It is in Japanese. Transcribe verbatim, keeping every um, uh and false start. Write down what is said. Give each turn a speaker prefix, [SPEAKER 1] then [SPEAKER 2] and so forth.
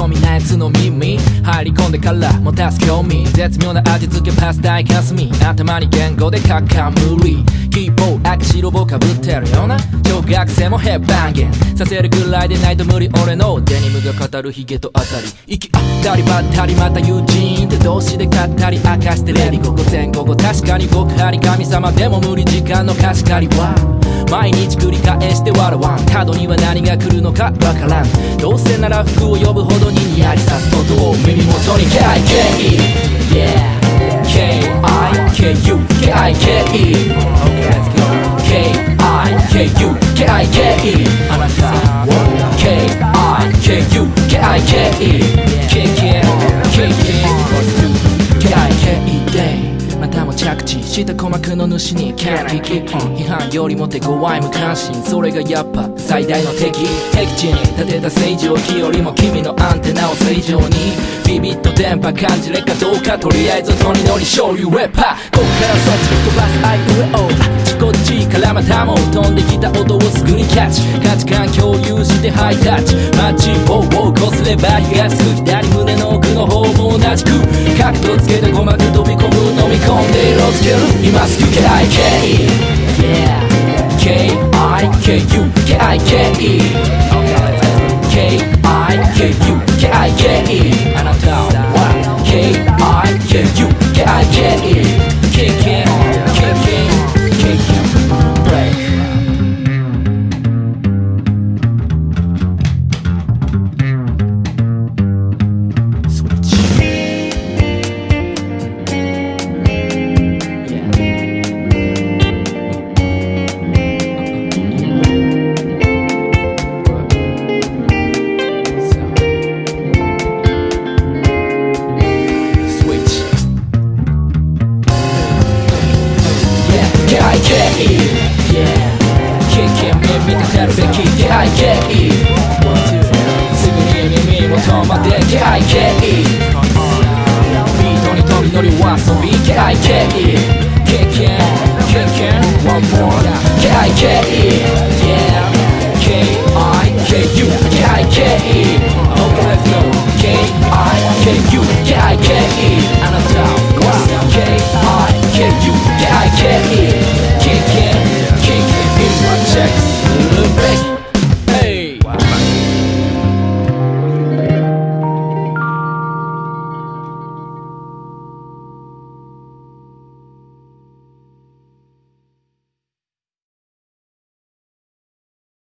[SPEAKER 1] 興味ないやつの耳入り込んでから持たす興味絶妙な味付けパスタイ霞頭に言語で書か無理キーボード赤白棒かぶってるような小学生もヘッバンゲンさせるぐらいでないと無理俺のデニムが語るヒゲとあたり息当たりばったりまた友人って同士で語り明かしてレディ午後前午後確かに極張り神様でも無理時間の貸し借りは毎日繰り返して笑わん角には何が来るのかわからんどうせなら服を呼ぶほどにニヤリさすことを耳元に ケーアイケーイー Yeahケーアイケーユー ケーアイケーイー Okay let's goケーアイケーユー ケーアイケーイー あなた ケーアイケーユー ケーアイケーイー ケーケー ケーケー ケーアイケーイー Dayまたも着地した鼓膜の主にキャッキー批判よりも手強い無関心それがやっぱ最大の敵敵地に立てた正常期よりも君のアンテナを正常にビビッと電波感じれかどうかとりあえず音に乗り勝利ウェッパーこっからそっちに飛ばすアイウェオあっちこっちからまたも飛んできた音をすぐにキャッチ価値観共有してハイタッチマッチ棒をこすれば火がつく左胸の奥の方も同じく角度つけて鼓膜飛び込む飲み込んで色つける今すぐ ケーアイケーイー Yeah ケーアイケーユー ケーアイケーイー ケーアイケーユー ケーアイケーイー あなたは ケーアイケーユー ケーアイケーイー ケーケー ケーケー ケーケー Breakケーアイケーイー